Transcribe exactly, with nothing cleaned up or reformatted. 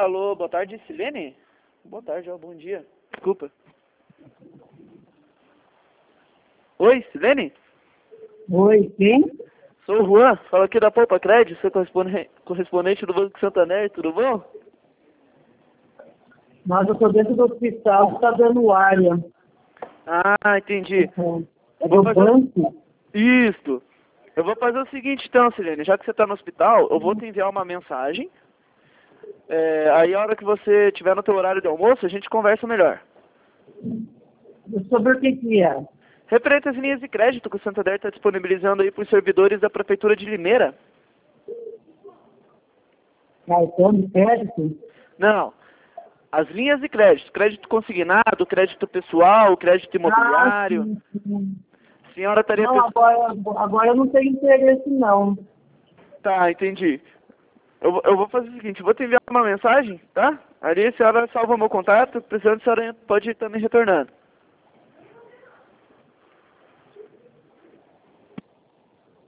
Alô, boa tarde, Silene? Boa tarde, ó, bom dia. Desculpa. Oi, Silene? Oi, quem? Sou o Juan, falo aqui da Poupa Crédito, seu corresponde- correspondente do Banco Santander, tudo bom? Mas eu estou dentro do hospital, está dando área. Ah, entendi. Uhum. Eu Do vou fazer... banco? Isso. Eu vou fazer o seguinte então, Silene, já que você está no hospital, eu vou te enviar uma mensagem. É, aí a hora que você estiver no teu horário de almoço, a gente conversa melhor. Sobre o que que é? Referente às linhas de crédito que o Santander está disponibilizando aí para os servidores da Prefeitura de Limeira. Cartão de crédito? Não. As linhas de crédito. Crédito consignado, crédito pessoal, crédito Ah, imobiliário. sim, sim. A senhora estaria... Não, pens- agora, agora eu não tenho interesse, não. Tá, entendi. Eu, vou- eu vou fazer o seguinte, eu vou te enviar uma mensagem, tá? Ali a senhora salva meu contato, precisando a senhora pode ir também retornando.